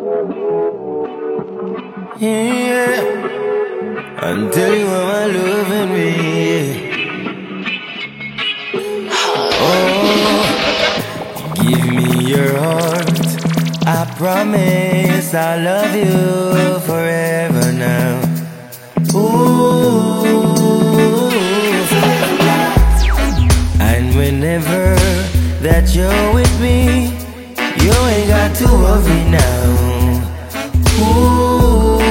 Yeah, until you are loving me. Oh, give me your heart. I promise I'll love you forever now. Ooh, and whenever that you're with me, you ain't got to worry now. Ooh,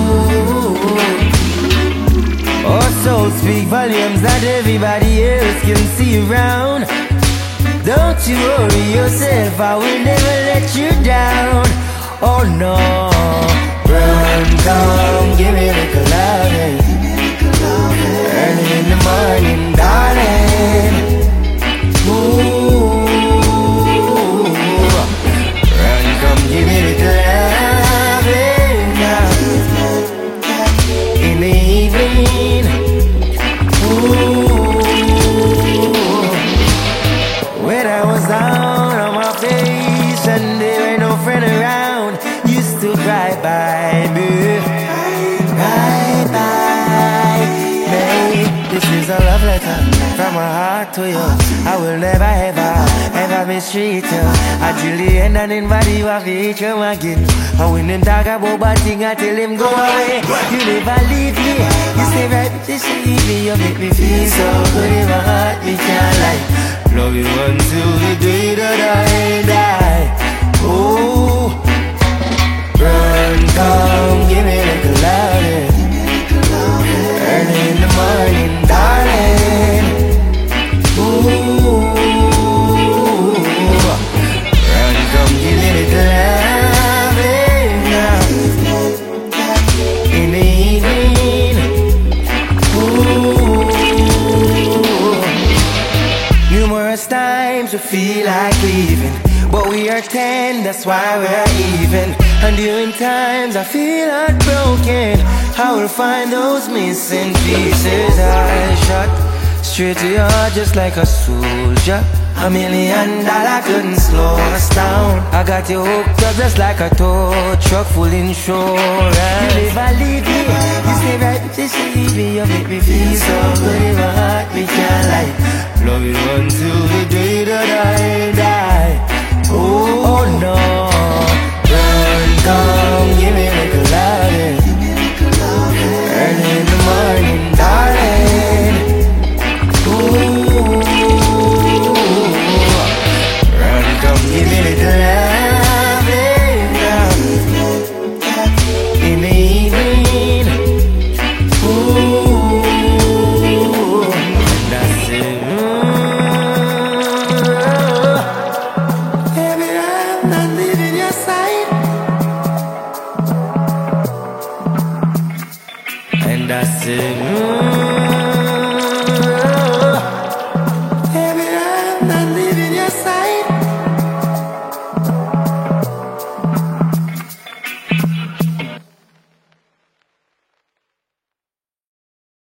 also speak volumes that everybody else can see around. Don't you worry yourself, I will never let you down. Oh no, run, come, give me a little loving. Early in the morning, darling. Ooh, run, come, give me a little loving now. In the evening, ooh, when I was down on my face and there ain't no friend around, used to cry bye, babe. Bye, bye, babe. This is a love letter from my heart to you. I will never ever mistreat you. Until the end and invite you have to come again. And when them talk about bad thing, I tell them go away. You never leave me. You stay right beside me. You make me feel so good in my heart. Me can't lie. Love you until the day that I die. Oh, run, come, give me a little loving. Early in the morning, darling. Ooh, run, come, give me a little loving now. In the evening, ooh. Numerous times we feel like leaving, but we are 10, that's why we're even. And during times I feel heartbroken, I will find those missing pieces. I shot straight to your heart just like a soldier. $1 million couldn't slow us down. I got you hooked up just like a tow truck full insurance. You never leave me, you stay right beside me. You make me feel so good in my heart, me can't lie. Love you until the day that I die. Oh no, run, come, give me a little loving. Early in the morning, darling. Ooh, run, come, give me a little loving now. In the evening, ooh, that's it. And I said,